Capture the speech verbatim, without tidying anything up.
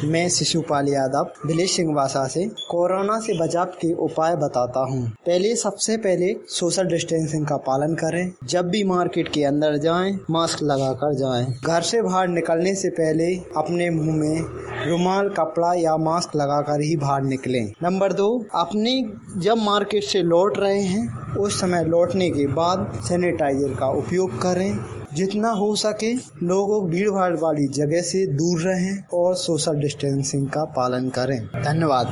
मैं शिशुपाल यादव विलेज सिंहवासा से कोरोना से बचाव के उपाय बताता हूँ। पहले सबसे पहले सोशल डिस्टेंसिंग का पालन करें। जब भी मार्केट के अंदर जाएं, मास्क लगाकर जाएं। घर से बाहर निकलने से पहले अपने मुंह में रुमाल, कपड़ा या मास्क लगाकर ही बाहर निकलें। नंबर दो, अपने जब मार्केट से लौट रहे हैं उस समय लौटने के बाद सैनिटाइजर का उपयोग करें। जितना हो सके लोगों भीड़ भाड़ वाली जगह से दूर रहें और सोशल डिस्टेंसिंग का पालन करें। धन्यवाद।